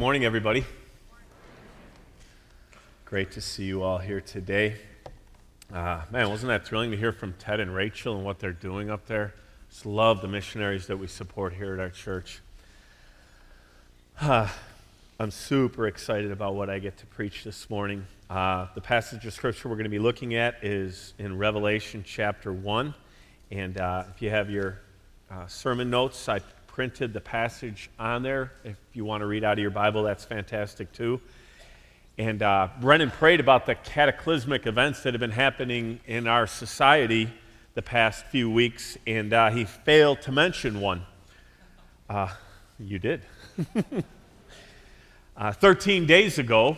morning, everybody. Great to see you all here today. Man, wasn't that thrilling to hear from Ted and Rachel and what they're doing up there? Just love the missionaries that we support here at our church. I'm super excited about what I get to preach this morning. The passage of Scripture we're going to be looking at is in Revelation chapter 1. And if you have your sermon notes, I printed the passage on there. If you want to read out of your Bible, that's fantastic too. And Brennan prayed about the cataclysmic events that have been happening in our society the past few weeks, and he failed to mention one. You did. 13 days ago,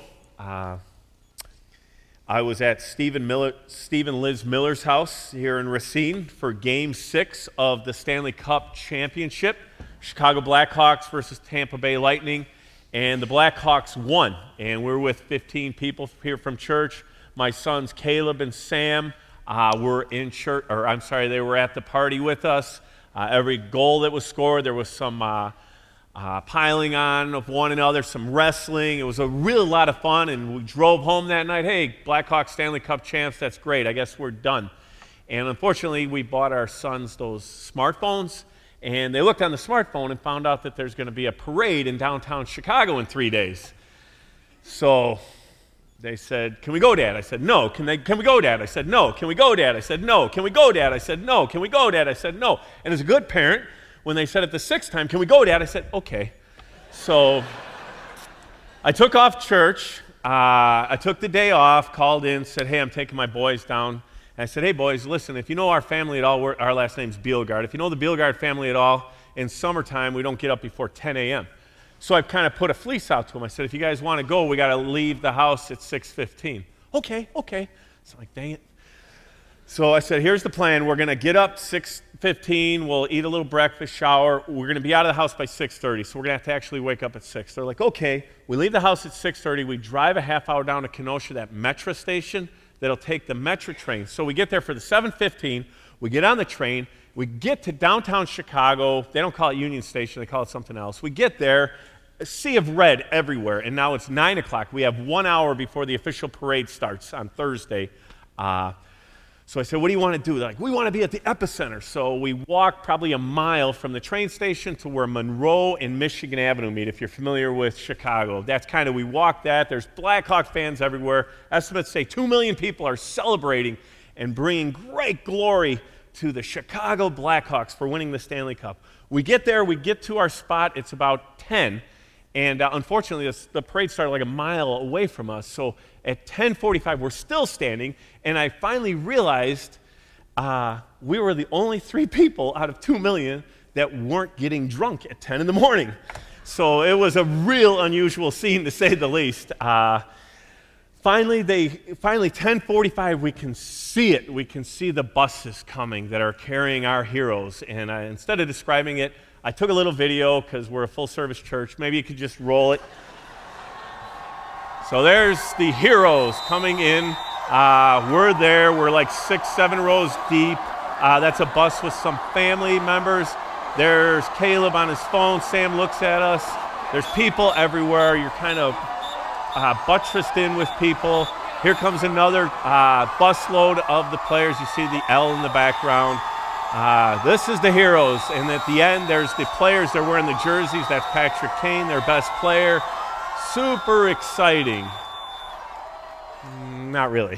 I was at Steve and Liz Miller's house here in Racine for Game 6 of the Stanley Cup Championship, Chicago Blackhawks versus Tampa Bay Lightning, and the Blackhawks won. And we're with 15 people here from church. My sons Caleb and Sam were in church, they were at the party with us. Every goal that was scored, there was some piling on of one another, some wrestling. It was a real lot of fun, and we drove home that night. Hey, Blackhawks Stanley Cup champs, that's great. I guess we're done. And unfortunately, we bought our sons those smartphones, and they looked on the smartphone and found out that there's going to be a parade in downtown Chicago in 3 days. So they said, "Can we go, Dad?" I said, "No." Can we go, Dad? I said, "No." "Can we go, Dad?" I said, "No." "Can we go, Dad?" I said, "No." "Can we go, Dad?" I said, "No." And as a good parent, when they said it the sixth time, "Can we go, Dad?" I said, "Okay." So I took off church. I took the day off, called in, said, "Hey, I'm taking my boys down." And I said, "Hey, boys, listen, if you know our family at all, our last name's Bielgard. If you know the Bielgard family at all, in summertime, we don't get up before 10 a.m. So I kind of put a fleece out to them. I said, "If you guys want to go, we got to leave the house at 6:15. Okay. So I'm like, dang it. So I said, "Here's the plan. We're going to get up 6:15. We'll eat a little breakfast, shower. We're going to be out of the house by 6:30, so we're going to have to actually wake up at 6. They're like, "Okay." We leave the house at 6:30. We drive a half hour down to Kenosha, that Metro station that'll take the Metro train. So we get there for the 7:15. We get on the train. We get to downtown Chicago. They don't call it Union Station. They call it something else. We get there, a sea of red everywhere, and now it's 9 o'clock. We have 1 hour before the official parade starts on Thursday. So I said, "What do you want to do?" They're like, "We want to be at the epicenter." So we walked probably a mile from the train station to where Monroe and Michigan Avenue meet, if you're familiar with Chicago. That's kind of, we walked that. There's Blackhawk fans everywhere. Estimates say 2 million people are celebrating and bringing great glory to the Chicago Blackhawks for winning the Stanley Cup. We get there, we get to our spot, it's about 10, and unfortunately the parade started like a mile away from us. So at 10:45, we're still standing, and I finally realized we were the only 3 people out of 2 million that weren't getting drunk at 10 in the morning. So it was a real unusual scene, to say the least. Finally, 10:45, we can see it. We can see the buses coming that are carrying our heroes. And instead of describing it, I took a little video because we're a full-service church. Maybe you could just roll it. So there's the heroes coming in. We're there. We're like 6, 7 rows deep. That's a bus with some family members. There's Caleb on his phone. Sam looks at us. There's people everywhere. You're kind of buttressed in with people. Here comes another busload of the players. You see the L in the background. This is the heroes. And at the end, there's the players. They're wearing the jerseys. That's Patrick Kane, their best player. Super exciting. Not really.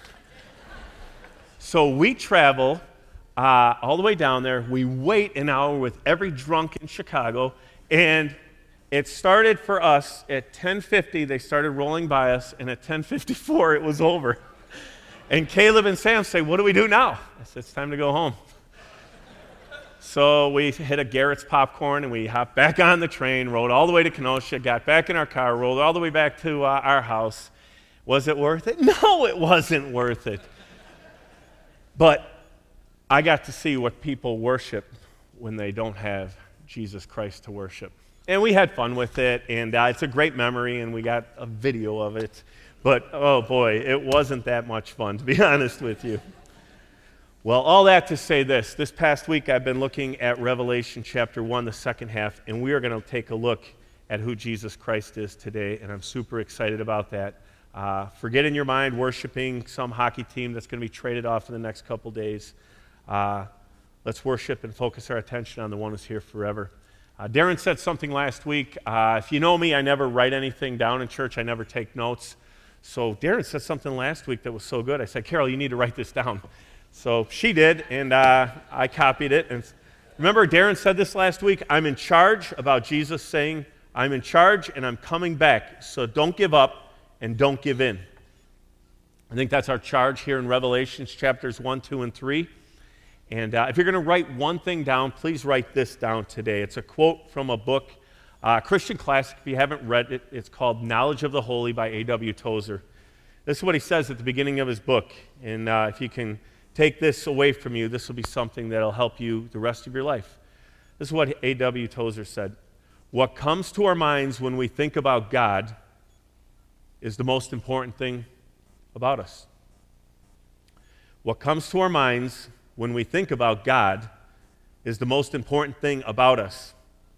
So we travel all the way down there. We wait an hour with every drunk in Chicago, and it started for us at 10:50. They started rolling by us, and at 10:54, it was over. And Caleb and Sam say, "What do we do now?" I said, "It's time to go home." So we hit a Garrett's Popcorn, and we hopped back on the train, rode all the way to Kenosha, got back in our car, rolled all the way back to our house. Was it worth it? No, it wasn't worth it. But I got to see what people worship when they don't have Jesus Christ to worship. And we had fun with it, and it's a great memory, and we got a video of it. But, oh boy, it wasn't that much fun, to be honest with you. Well, all that to say this. This past week, I've been looking at Revelation chapter 1, the second half, and we are going to take a look at who Jesus Christ is today, and I'm super excited about that. Forget in your mind worshiping some hockey team that's going to be traded off in the next couple days. Let's worship and focus our attention on the one who's here forever. Darren said something last week. If you know me, I never write anything down in church. I never take notes. So Darren said something last week that was so good. I said, Carol, you need to write this down. So she did, and I copied it. And remember, Darren said this last week, I'm in charge, about Jesus saying, I'm in charge and I'm coming back. So don't give up and don't give in. I think that's our charge here in Revelations chapters 1, 2, and 3. And if you're going to write one thing down, please write this down today. It's a quote from a book, Christian classic. If you haven't read it, it's called Knowledge of the Holy by A.W. Tozer. This is what he says at the beginning of his book. And if you can take this away from you, this will be something that will help you the rest of your life. This is what A.W. Tozer said. What comes to our minds when we think about God is the most important thing about us. What comes to our minds when we think about God is the most important thing about us.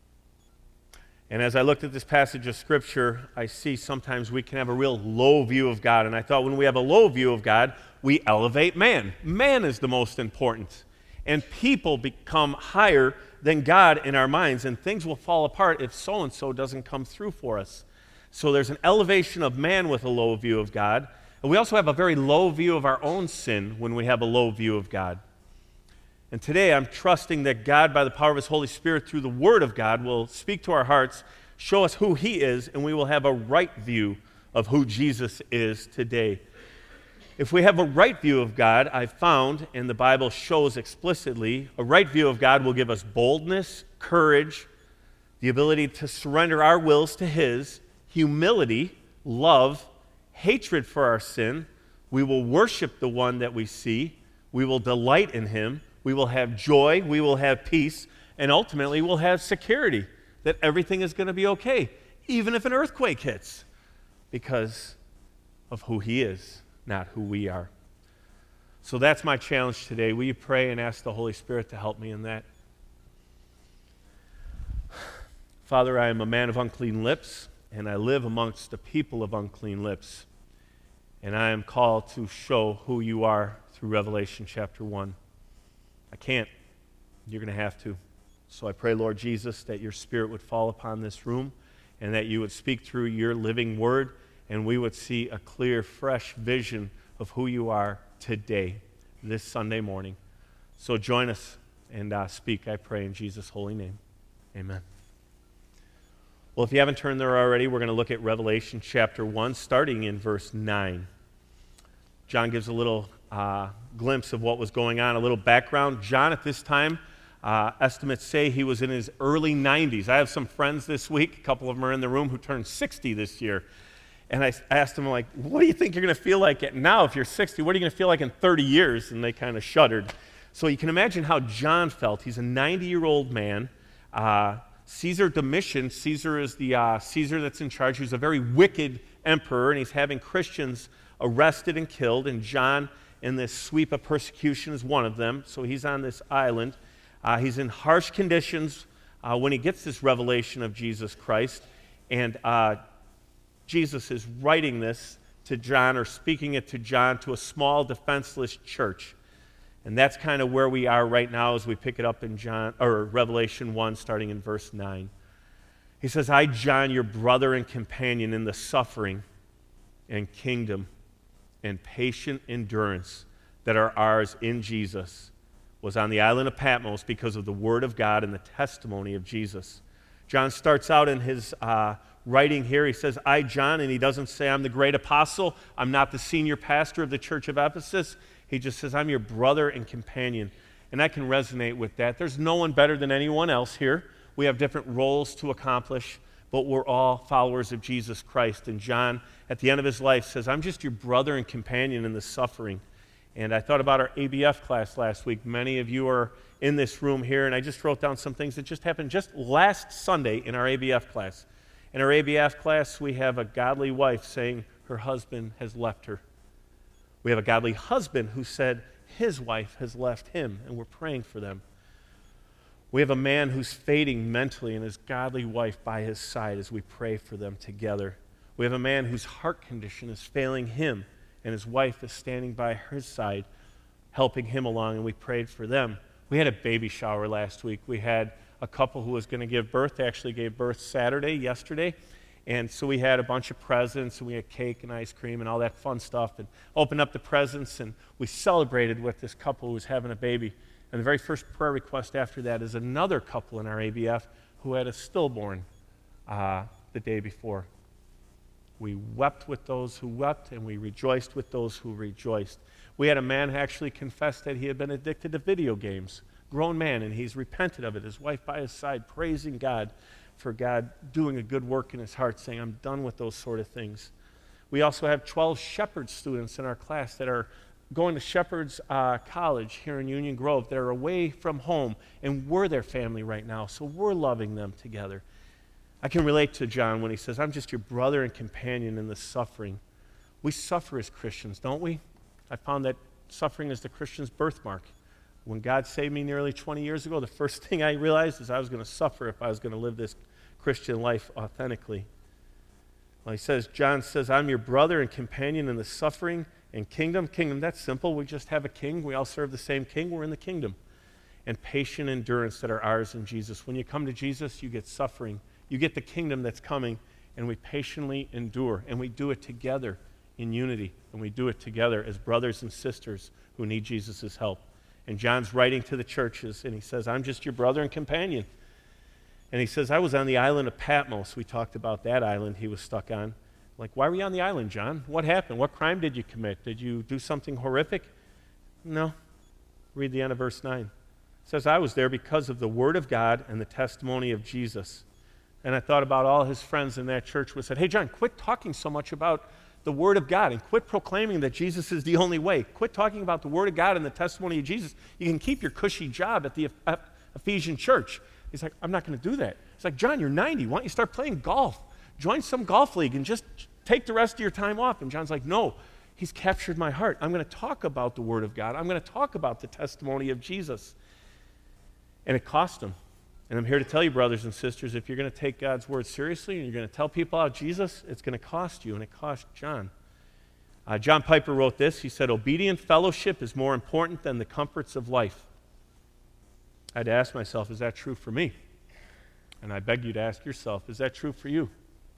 And as I looked at this passage of Scripture, I see sometimes we can have a real low view of God. And I thought when we have a low view of God, we elevate man. Man is the most important. And people become higher than God in our minds, and things will fall apart if so-and-so doesn't come through for us. So there's an elevation of man with a low view of God. And we also have a very low view of our own sin when we have a low view of God. And today I'm trusting that God, by the power of His Holy Spirit, through the Word of God, will speak to our hearts, show us who He is, and we will have a right view of who Jesus is today. If we have a right view of God, I've found, and the Bible shows explicitly, a right view of God will give us boldness, courage, the ability to surrender our wills to His, humility, love, hatred for our sin. We will worship the one that we see. We will delight in Him. We will have joy. We will have peace. And ultimately, we'll have security that everything is going to be okay, even if an earthquake hits, because of who He is, not who we are. So that's my challenge today. Will you pray and ask the Holy Spirit to help me in that? Father, I am a man of unclean lips, and I live amongst the people of unclean lips. And I am called to show who you are through Revelation chapter 1. I can't. You're going to have to. So I pray, Lord Jesus, that your Spirit would fall upon this room and that you would speak through your living word, and we would see a clear, fresh vision of who you are today, this Sunday morning. So join us and speak, I pray, in Jesus' holy name. Amen. Well, if you haven't turned there already, we're going to look at Revelation chapter 1, starting in verse 9. John gives a little glimpse of what was going on, a little background. John, at this time, estimates say he was in his early 90s. I have some friends this week, a couple of them are in the room, who turned 60 this year. And I asked them, like, what do you think you're going to feel like now if you're 60? What are you going to feel like in 30 years? And they kind of shuddered. So you can imagine how John felt. He's a 90-year-old man. Caesar Domitian, Caesar is the Caesar that's in charge. He's a very wicked emperor, and he's having Christians arrested and killed. And John, in this sweep of persecution, is one of them. So he's on this island. He's in harsh conditions when he gets this revelation of Jesus Christ. And Jesus is writing this to John, or speaking it to John, to a small, defenseless church. And that's kind of where we are right now as we pick it up in Revelation 1, starting in verse 9. He says, I, John, your brother and companion in the suffering and kingdom and patient endurance that are ours in Jesus, was on the island of Patmos because of the word of God and the testimony of Jesus. John starts out in his writing here. He says, I, John, and he doesn't say I'm the great apostle. I'm not the senior pastor of the church of Ephesus. He just says, I'm your brother and companion. And I can resonate with that. There's no one better than anyone else here. We have different roles to accomplish, but we're all followers of Jesus Christ. And John, at the end of his life, says, I'm just your brother and companion in the suffering. And I thought about our ABF class last week. Many of you are in this room here, and I just wrote down some things that just happened just last Sunday in our ABF class. In our ABF class, we have a godly wife saying her husband has left her. We have a godly husband who said his wife has left him, and we're praying for them. We have a man who's fading mentally and his godly wife by his side as we pray for them together. We have a man whose heart condition is failing him, and his wife is standing by his side, helping him along, and we prayed for them. We had a baby shower last week. We had a couple who was going to give birth. They actually gave birth yesterday. And so we had a bunch of presents, and we had cake and ice cream and all that fun stuff, and opened up the presents, and we celebrated with this couple who was having a baby. And the very first prayer request after that is another couple in our ABF who had a stillborn the day before. We wept with those who wept, and we rejoiced with those who rejoiced. We had a man who actually confessed that he had been addicted to video games, grown man, and he's repented of it. His wife by his side, praising God for God doing a good work in his heart, saying, I'm done with those sort of things. We also have 12 Shepherd students in our class that are going to Shepherd's College here in Union Grove that are away from home, and we're their family right now, so we're loving them together. I can relate to John when he says, I'm just your brother and companion in the suffering. We suffer as Christians, don't we? I found that suffering is the Christian's birthmark. When God saved me nearly 20 years ago, the first thing I realized is I was going to suffer if I was going to live this Christian life authentically. Well, John says, I'm your brother and companion in the suffering and kingdom. Kingdom, that's simple. We just have a king. We all serve the same king. We're in the kingdom. And patient endurance that are ours in Jesus. When you come to Jesus, you get suffering. You get the kingdom that's coming, and we patiently endure. And we do it together in unity. And we do it together as brothers and sisters who need Jesus' help. And John's writing to the churches, and he says, I'm just your brother and companion. And he says, I was on the island of Patmos. We talked about that island he was stuck on. Like, why were you on the island, John? What happened? What crime did you commit? Did you do something horrific? No. Read the end of verse 9. It says, I was there because of the word of God and the testimony of Jesus. And I thought about all his friends in that church who said, hey, John, quit talking so much about the word of God and quit proclaiming that Jesus is the only way. Quit talking about the word of God and the testimony of Jesus. You can keep your cushy job at the Ephesian church. He's like, I'm not going to do that. It's like, John, you're 90. Why don't you start playing golf? Join some golf league and just take the rest of your time off. And John's like, no, he's captured my heart. I'm going to talk about the word of God. I'm going to talk about the testimony of Jesus. And it cost him. And I'm here to tell you, brothers and sisters, if you're going to take God's word seriously and you're going to tell people about Jesus, it's going to cost you, and it cost John. John Piper wrote this. He said, obedient fellowship is more important than the comforts of life. I had to ask myself, is that true for me? And I beg you to ask yourself, is that true for you?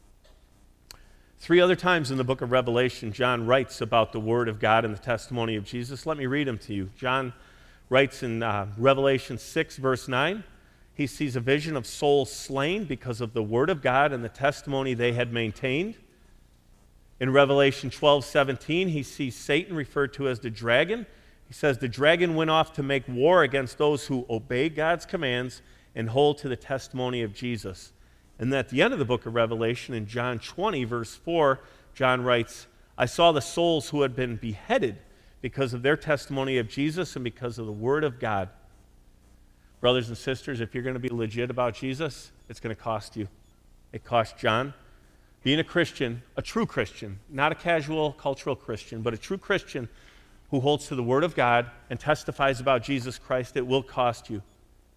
3 other times in the book of Revelation, John writes about the word of God and the testimony of Jesus. Let me read them to you. John writes in Revelation 6, verse 9, he sees a vision of souls slain because of the word of God and the testimony they had maintained. In Revelation 12:17, he sees Satan referred to as the dragon. He says the dragon went off to make war against those who obey God's commands and hold to the testimony of Jesus. And at the end of the book of Revelation, in John 20, verse 4, John writes, I saw the souls who had been beheaded because of their testimony of Jesus and because of the word of God. Brothers and sisters, if you're going to be legit about Jesus, it's going to cost you. It cost John. Being a Christian, a true Christian, not a casual cultural Christian, but a true Christian who holds to the word of God and testifies about Jesus Christ, it will cost you.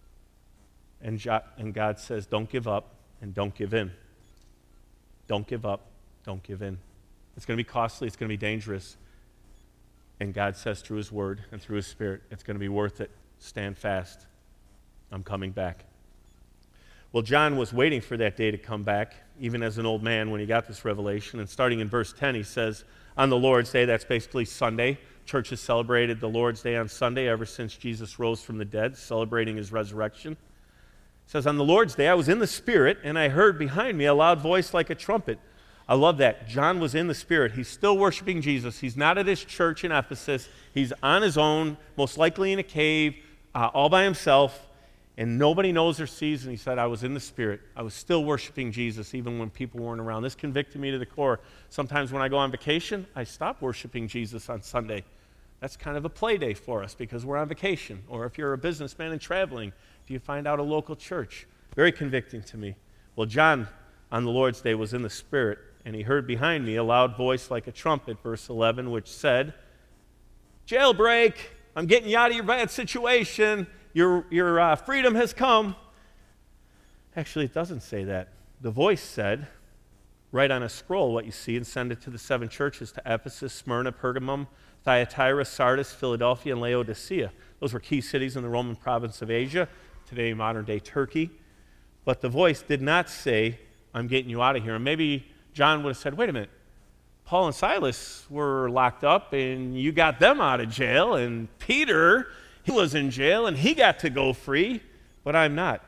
And God says, don't give up and don't give in. Don't give up, don't give in. It's going to be costly, it's going to be dangerous. And God says through his word and through his spirit, it's going to be worth it. Stand fast. I'm coming back. Well, John was waiting for that day to come back, even as an old man when he got this revelation. And starting in verse 10, he says, on the Lord's Day, that's basically Sunday. Church has celebrated the Lord's Day on Sunday ever since Jesus rose from the dead, celebrating his resurrection. It says, on the Lord's Day, I was in the Spirit, and I heard behind me a loud voice like a trumpet. I love that. John was in the Spirit. He's still worshiping Jesus. He's not at his church in Ephesus. He's on his own, most likely in a cave, all by himself. And nobody knows or sees, and he said, I was in the Spirit. I was still worshiping Jesus even when people weren't around. This convicted me to the core. Sometimes when I go on vacation, I stop worshiping Jesus on Sunday. That's kind of a play day for us because we're on vacation. Or if you're a businessman and traveling, do you find out a local church? Very convicting to me. Well, John on the Lord's Day was in the Spirit, and he heard behind me a loud voice like a trumpet, verse 11, which said, jailbreak, I'm getting you out of your bad situation. your freedom has come. Actually, it doesn't say that. The voice said, write on a scroll what you see and send it to the 7 churches, to Ephesus, Smyrna, Pergamum, Thyatira, Sardis, Philadelphia, and Laodicea. Those were key cities in the Roman province of Asia, today modern-day Turkey. But the voice did not say, I'm getting you out of here. And maybe John would have said, wait a minute, Paul and Silas were locked up and you got them out of jail, and Peter, he was in jail and he got to go free, but I'm not.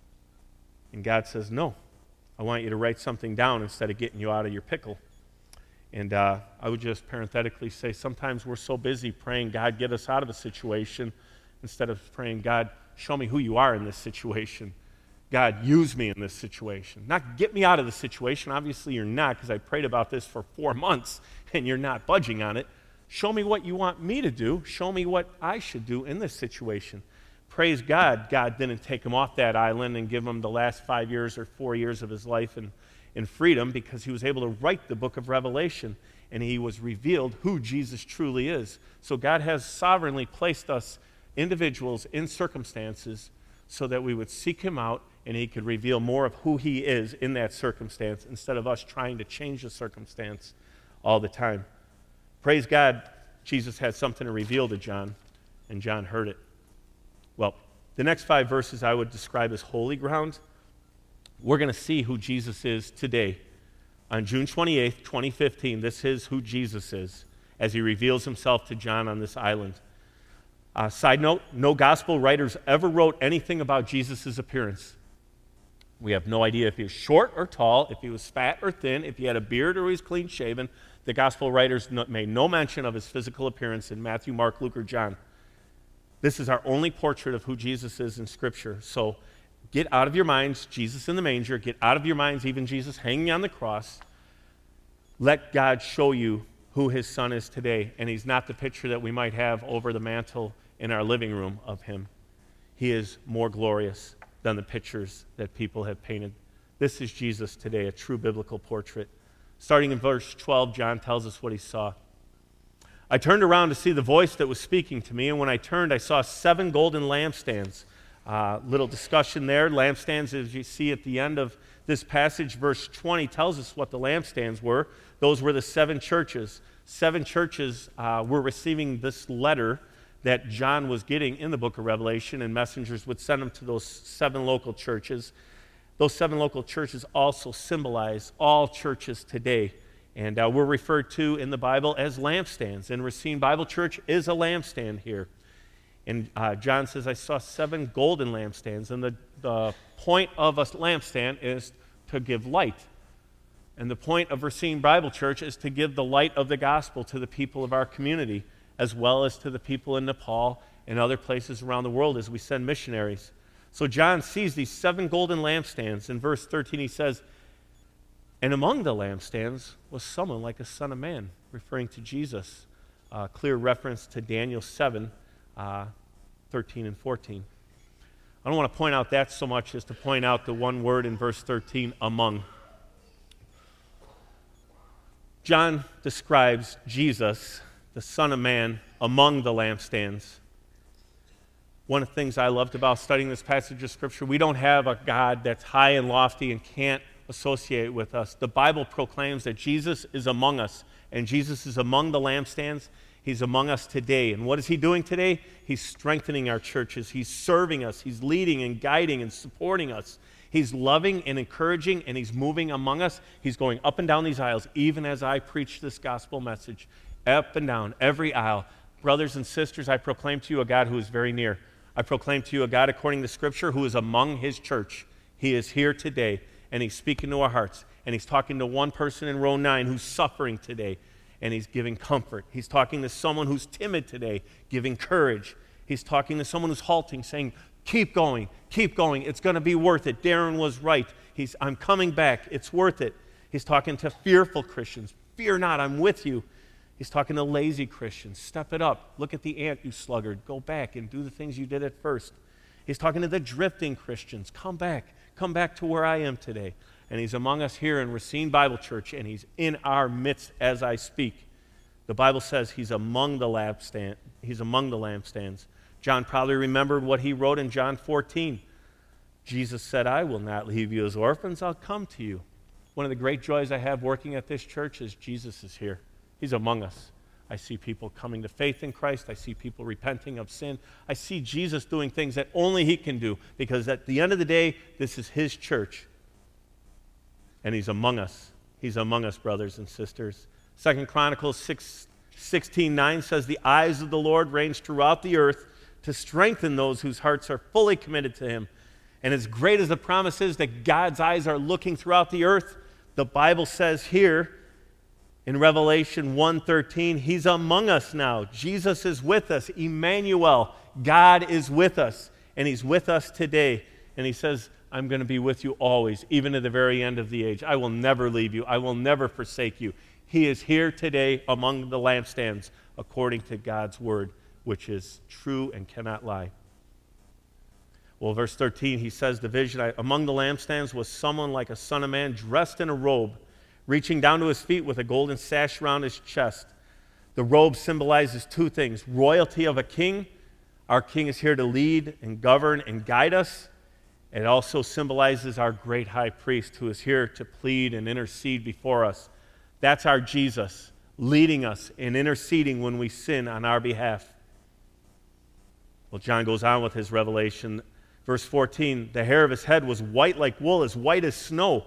And God says, no, I want you to write something down instead of getting you out of your pickle. And I would just parenthetically say, sometimes we're so busy praying, God, get us out of a situation, instead of praying, God, show me who you are in this situation. God, use me in this situation. Not get me out of the situation. Obviously, you're not, because I prayed about this for 4 months, and you're not budging on it. Show me what you want me to do. Show me what I should do in this situation. Praise God, God didn't take him off that island and give him the last 5 years or 4 years of his life in freedom, because he was able to write the book of Revelation, and he was revealed who Jesus truly is. So God has sovereignly placed us individuals in circumstances so that we would seek him out and he could reveal more of who he is in that circumstance, instead of us trying to change the circumstance all the time. Praise God, Jesus had something to reveal to John, and John heard it. Well, the next 5 verses I would describe as holy ground. We're going to see who Jesus is today. On June 28th, 2015, this is who Jesus is as he reveals himself to John on this island. Side note, no gospel writers ever wrote anything about Jesus' appearance. We have no idea if he was short or tall, if he was fat or thin, if he had a beard or he was clean shaven. The gospel writers made no mention of his physical appearance in Matthew, Mark, Luke, or John. This is our only portrait of who Jesus is in Scripture. So get out of your minds Jesus in the manger. Get out of your minds even Jesus hanging on the cross. Let God show you who his son is today. And he's not the picture that we might have over the mantle in our living room of him. He is more glorious than the pictures that people have painted. This is Jesus today, a true biblical portrait. Starting in verse 12, John tells us what he saw. I turned around to see the voice that was speaking to me, and when I turned, I saw 7 golden lampstands. Little discussion there. Lampstands, as you see at the end of this passage, verse 20 tells us what the lampstands were. Those were the 7 churches. 7 churches were receiving this letter that John was getting in the book of Revelation, and messengers would send them to those 7 local churches. Those 7 local churches also symbolize all churches today. And we're referred to in the Bible as lampstands. And Racine Bible Church is a lampstand here. And John says, I saw 7 golden lampstands. And the point of a lampstand is to give light. And the point of Racine Bible Church is to give the light of the gospel to the people of our community, as well as to the people in Nepal and other places around the world as we send missionaries. So John sees these 7 golden lampstands. In verse 13 he says, and among the lampstands was someone like a son of man, referring to Jesus. Clear reference to Daniel 7, 13 and 14. I don't want to point out that so much as to point out the one word in verse 13, among. John describes Jesus, the Son of Man, among the lampstands. One of the things I loved about studying this passage of Scripture, we don't have a God that's high and lofty and can't associate with us. The Bible proclaims that Jesus is among us, and Jesus is among the lampstands. He's among us today. And what is he doing today? He's strengthening our churches. He's serving us. He's leading and guiding and supporting us. He's loving and encouraging, and he's moving among us. He's going up and down these aisles, even as I preach this gospel message. Up and down, every aisle. Brothers and sisters, I proclaim to you a God who is very near. I proclaim to you a God, according to Scripture, who is among his church. He is here today, and he's speaking to our hearts. And he's talking to one person in row 9 who's suffering today, and he's giving comfort. He's talking to someone who's timid today, giving courage. He's talking to someone who's halting, saying, keep going, it's going to be worth it. Darren was right. I'm coming back, it's worth it. He's talking to fearful Christians. Fear not, I'm with you. He's talking to lazy Christians. Step it up. Look at the ant, you sluggard. Go back and do the things you did at first. He's talking to the drifting Christians. Come back to where I am today. And he's among us here in Racine Bible Church, and he's in our midst as I speak. The Bible says he's among the lampstands. John probably remembered what he wrote in John 14. Jesus said, I will not leave you as orphans, I'll come to you. One of the great joys I have working at this church is Jesus is here. He's among us. I see people coming to faith in Christ. I see people repenting of sin. I see Jesus doing things that only he can do, because at the end of the day, this is his church. And he's among us. He's among us, brothers and sisters. 2 Chronicles 16:9 says, the eyes of the Lord range throughout the earth to strengthen those whose hearts are fully committed to him. And as great as the promise is that God's eyes are looking throughout the earth, the Bible says here in Revelation 1:13, he's among us now. Jesus is with us. Emmanuel, God is with us. And he's with us today. And he says, I'm going to be with you always, even to the very end of the age. I will never leave you. I will never forsake you. He is here today among the lampstands, according to God's word, which is true and cannot lie. Well, verse 13, he says, the vision, among the lampstands was someone like a son of man dressed in a robe, reaching down to his feet with a golden sash around his chest. The robe symbolizes two things: royalty of a king. Our king is here to lead and govern and guide us. It also symbolizes our great high priest who is here to plead and intercede before us. That's our Jesus, leading us and interceding when we sin on our behalf. Well, John goes on with his revelation. Verse 14, the hair of his head was white like wool, as white as snow.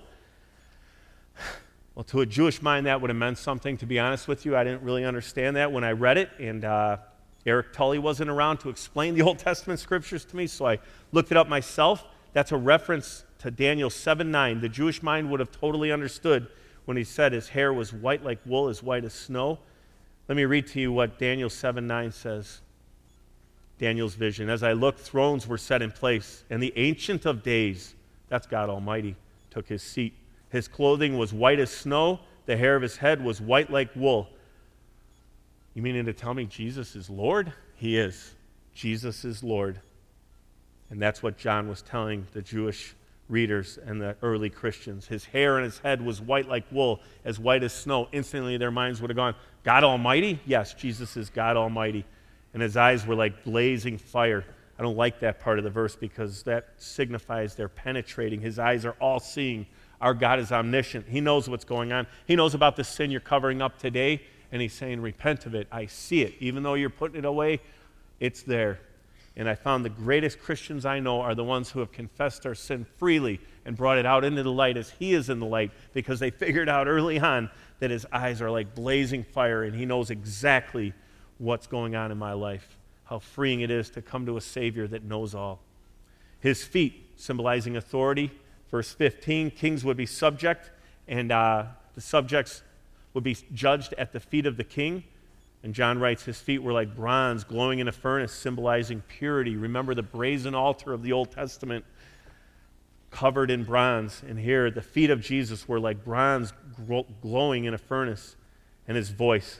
Well, to a Jewish mind, that would have meant something. To be honest with you, I didn't really understand that when I read it, and Eric Tully wasn't around to explain the Old Testament scriptures to me, so I looked it up myself. That's a reference to Daniel 7:9. The Jewish mind would have totally understood when he said his hair was white like wool, as white as snow. Let me read to you what Daniel 7:9 says. Daniel's vision. As I looked, thrones were set in place, and the Ancient of Days, that's God Almighty, took his seat. His clothing was white as snow. The hair of his head was white like wool. You meaning to tell me Jesus is Lord? He is. Jesus is Lord. And that's what John was telling the Jewish readers and the early Christians. His hair and his head was white like wool, as white as snow. Instantly their minds would have gone, God Almighty? Yes, Jesus is God Almighty. And his eyes were like blazing fire. I don't like that part of the verse because that signifies they're penetrating. His eyes are all-seeing. Our God is omniscient. He knows what's going on. He knows about the sin you're covering up today, and he's saying, repent of it. I see it. Even though you're putting it away, it's there. And I found the greatest Christians I know are the ones who have confessed their sin freely and brought it out into the light as he is in the light, because they figured out early on that his eyes are like blazing fire, and he knows exactly what's going on in my life, how freeing it is to come to a Savior that knows all. His feet, symbolizing authority. Verse 15, kings would be subject, and the subjects would be judged at the feet of the king. And John writes, his feet were like bronze glowing in a furnace, symbolizing purity. Remember the brazen altar of the Old Testament, covered in bronze. And here, the feet of Jesus were like bronze glowing in a furnace. And his voice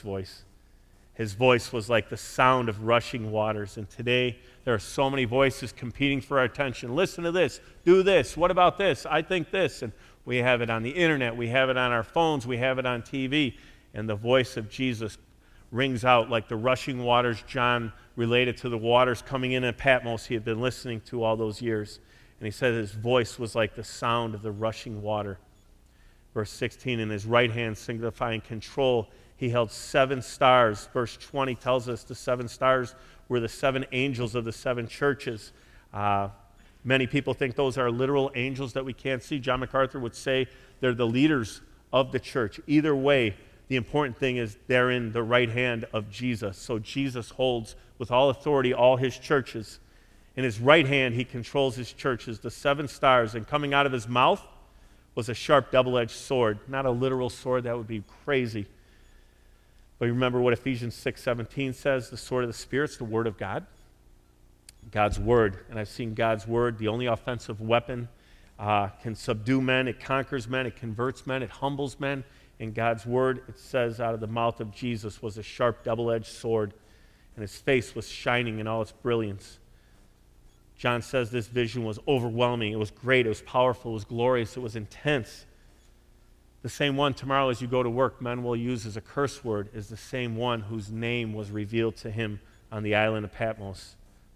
was like the sound of rushing waters. And today, there are so many voices competing for our attention. Listen to this. Do this. What about this? I think this. And we have it on the internet. We have it on our phones. We have it on TV. And the voice of Jesus rings out like the rushing waters John related to the waters coming in at Patmos he had been listening to all those years. And he said his voice was like the sound of the rushing water. Verse 16, in his right hand signifying control, he held 7 stars. Verse 20 tells us the 7 stars were the 7 angels of the 7 churches. Many people think those are literal angels that we can't see. John MacArthur would say they're the leaders of the church. Either way, the important thing is they're in the right hand of Jesus. So Jesus holds with all authority all his churches. In his right hand, he controls his churches, the 7 stars. And coming out of his mouth was a sharp double-edged sword. Not a literal sword, that would be crazy. But remember what Ephesians 6:17 says, the sword of the Spirit's the word of God. God's word. And I've seen God's word, the only offensive weapon, can subdue men, it conquers men, it converts men, it humbles men. And God's word, it says, out of the mouth of Jesus was a sharp double-edged sword, and his face was shining in all its brilliance. John says this vision was overwhelming. It was great. It was powerful. It was glorious. It was intense. The same one tomorrow as you go to work, men will use as a curse word, is the same one whose name was revealed to him on the island of Patmos.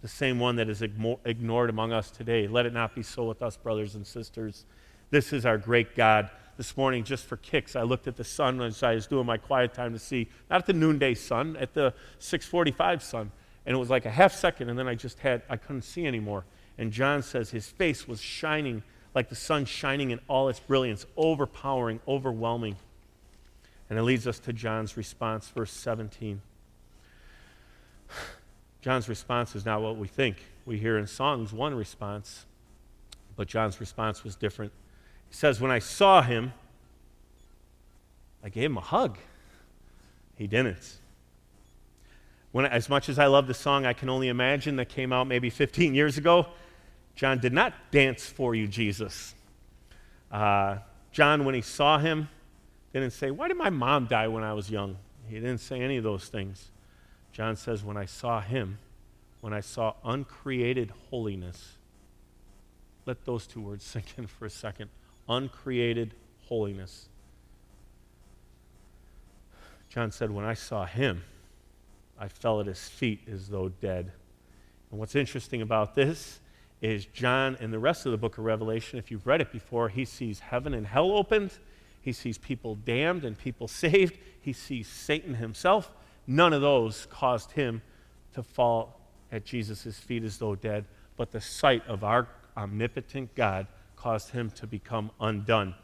the same one that is ignored among us today. Let it not be so with us, brothers and sisters. This is our great God. This morning, just for kicks, I looked at the sun as I was doing my quiet time to see, not at the noonday sun, at the 6:45 sun. And it was like a half second, and then I couldn't see anymore. And John says his face was shining like the sun shining in all its brilliance, overpowering, overwhelming. And it leads us to John's response, verse 17. John's response is not what we think. We hear in songs one response, but John's response was different. He says, when I saw him, I gave him a hug. He didn't. As much as I love the song I Can Only Imagine that came out maybe 15 years ago, John did not dance for you, Jesus. John, when he saw him, didn't say, why did my mom die when I was young? He didn't say any of those things. John says, when I saw him, when I saw uncreated holiness, let those two words sink in for a second. Uncreated holiness. John said, when I saw him, I fell at his feet as though dead. And what's interesting about this is John, in the rest of the book of Revelation, if you've read it before, he sees heaven and hell opened. He sees people damned and people saved. He sees Satan himself. None of those caused him to fall at Jesus' feet as though dead, but the sight of our omnipotent God caused him to become undone.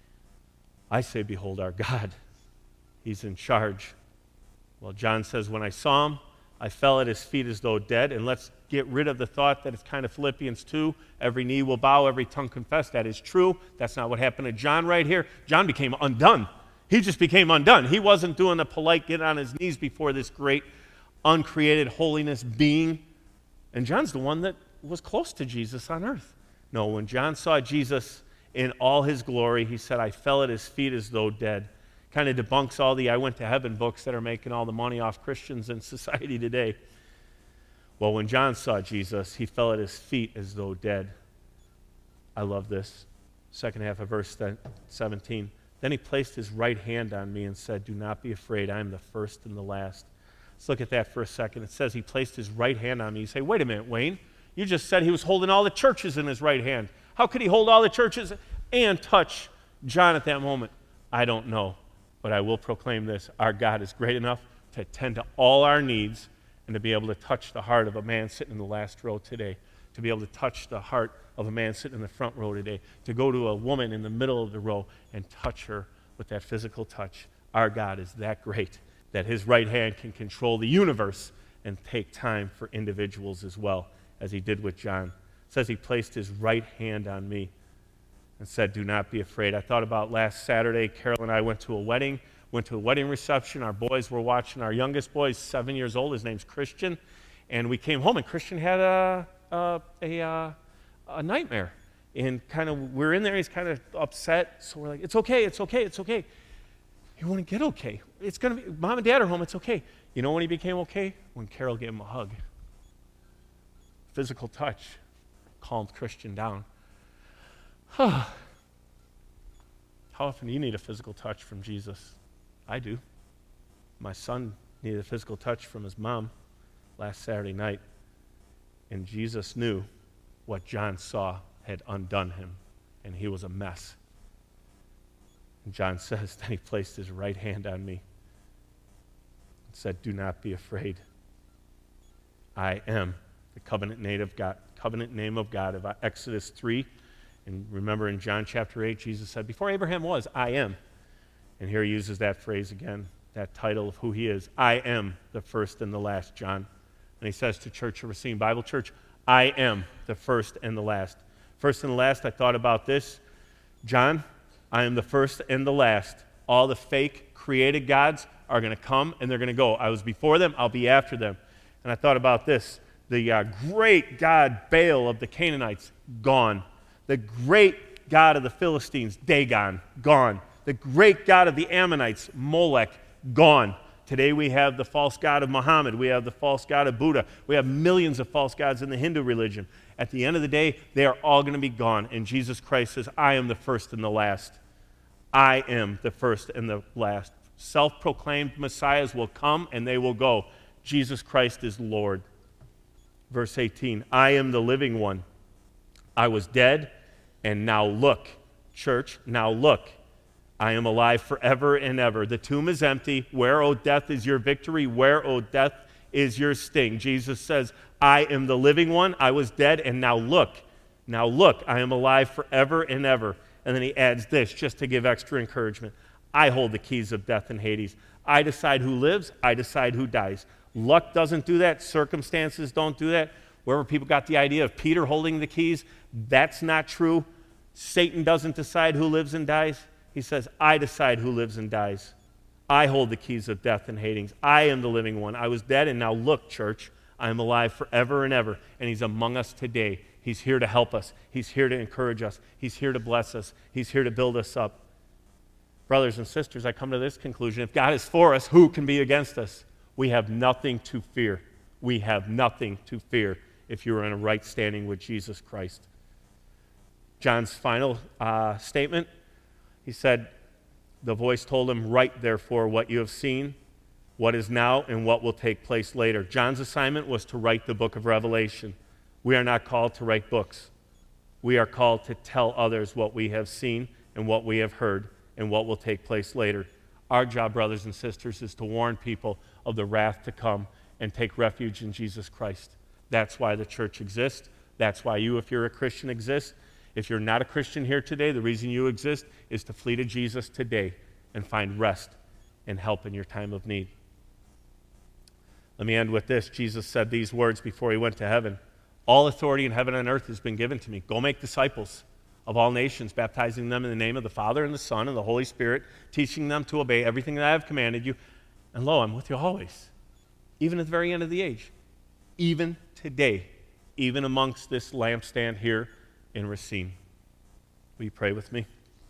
I say, behold our God. He's in charge. Well, John says, when I saw him, I fell at his feet as though dead. And let's get rid of the thought that it's kind of Philippians 2. Every knee will bow, every tongue confess. That is true. That's not what happened to John right here. John became undone. He just became undone. He wasn't doing the polite get on his knees before this great uncreated holiness being. And John's the one that was close to Jesus on earth. No, when John saw Jesus in all his glory, he said, I fell at his feet as though dead. Kind of debunks all the I went to heaven books that are making all the money off Christians in society today. Well, when John saw Jesus, he fell at his feet as though dead. I love this. Second half of verse 17. Then he placed his right hand on me and said, do not be afraid. I am the first and the last. Let's look at that for a second. It says he placed his right hand on me. You say, wait a minute, Wayne. You just said he was holding all the churches in his right hand. How could he hold all the churches and touch John at that moment? I don't know. But I will proclaim this. Our God is great enough to attend to all our needs and to be able to touch the heart of a man sitting in the last row today, to be able to touch the heart of a man sitting in the front row today, to go to a woman in the middle of the row and touch her with that physical touch. Our God is that great that his right hand can control the universe and take time for individuals as well, as he did with John. It says he placed his right hand on me and said, do not be afraid. I thought about last Saturday, Carol and I went to a wedding reception. Our boys were watching. Our youngest boy is 7 years old. His name's Christian. And we came home, and Christian had a nightmare. And we're in there, he's kind of upset. So we're like, it's okay, it's okay, it's okay. He wouldn't get okay. It's going to be, Mom and Dad are home, it's okay. You know when he became okay? When Carol gave him a hug. Physical touch calmed Christian down. How often do you need a physical touch from Jesus? I do. My son needed a physical touch from his mom last Saturday night, and Jesus knew what John saw had undone him, and he was a mess. And John says, then he placed his right hand on me and said, do not be afraid. I am the covenant name of God of Exodus 3. And remember in John chapter 8, Jesus said, before Abraham was, I am. And here he uses that phrase again, that title of who he is. I am the first and the last, John. And he says to Church of Racine Bible Church, I am the first and the last. First and the last, I thought about this. John, I am the first and the last. All the fake created gods are going to come and they're going to go. I was before them, I'll be after them. And I thought about this. The great god Baal of the Canaanites, gone. The great god of the Philistines, Dagon, gone. The great god of the Ammonites, Molech, gone. Today we have the false god of Muhammad. We have the false god of Buddha. We have millions of false gods in the Hindu religion. At the end of the day, they are all going to be gone. And Jesus Christ says, I am the first and the last. I am the first and the last. Self-proclaimed messiahs will come and they will go. Jesus Christ is Lord. Verse 18, I am the living one. I was dead, and now look, church, now look. I am alive forever and ever. The tomb is empty. Where, O death, is your victory? Where, O death, is your sting? Jesus says, I am the living one. I was dead, and now look. Now look, I am alive forever and ever. And then he adds this just to give extra encouragement. I hold the keys of death and Hades. I decide who lives. I decide who dies. Luck doesn't do that. Circumstances don't do that. Wherever people got the idea of Peter holding the keys, that's not true. Satan doesn't decide who lives and dies. He says, I decide who lives and dies. I hold the keys of death and Hades. I am the living one. I was dead, and now look, church, I am alive forever and ever, and he's among us today. He's here to help us. He's here to encourage us. He's here to bless us. He's here to build us up. Brothers and sisters, I come to this conclusion. If God is for us, who can be against us? We have nothing to fear. We have nothing to fear if you are in a right standing with Jesus Christ. John's final statement, he said, the voice told him, write therefore what you have seen, what is now, and what will take place later. John's assignment was to write the book of Revelation. We are not called to write books. We are called to tell others what we have seen and what we have heard and what will take place later. Our job, brothers and sisters, is to warn people of the wrath to come and take refuge in Jesus Christ. That's why the church exists. That's why you, if you're a Christian, exist. If you're not a Christian here today, the reason you exist is to flee to Jesus today and find rest and help in your time of need. Let me end with this. Jesus said these words before he went to heaven. All authority in heaven and earth has been given to me. Go make disciples of all nations, baptizing them in the name of the Father and the Son and the Holy Spirit, teaching them to obey everything that I have commanded you. And lo, I'm with you always, even at the very end of the age, even today, even amongst this lampstand here in Racine. Will you pray with me?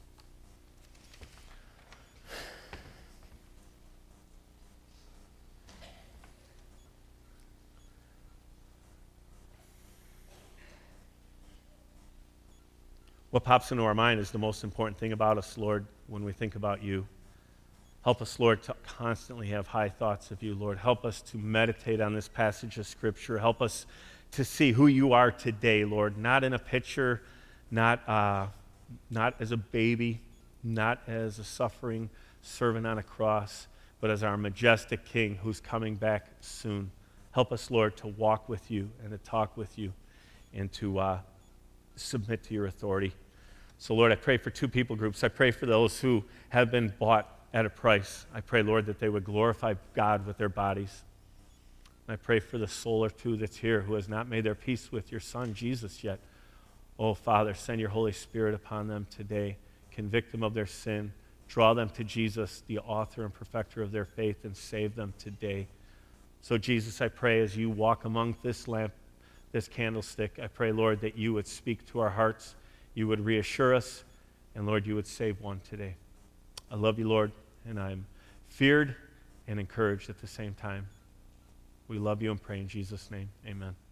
What pops into our mind is the most important thing about us, Lord, when we think about you. Help us, Lord, to constantly have high thoughts of you, Lord. Help us to meditate on this passage of Scripture. Help us to see who you are today, Lord, not in a picture, not as a baby, not as a suffering servant on a cross, but as our majestic King who's coming back soon. Help us, Lord, to walk with you and to talk with you and to submit to your authority. So, Lord, I pray for two people groups. I pray for those who have been bought at a price. I pray, Lord, that they would glorify God with their bodies. I pray for the soul or two that's here who has not made their peace with your Son, Jesus, yet. Oh, Father, send your Holy Spirit upon them today. Convict them of their sin. Draw them to Jesus, the author and perfecter of their faith, and save them today. So, Jesus, I pray as you walk among this lamp, this candlestick, I pray, Lord, that you would speak to our hearts, you would reassure us, and, Lord, you would save one today. I love you, Lord, and I'm feared and encouraged at the same time. We love you and pray in Jesus' name. Amen.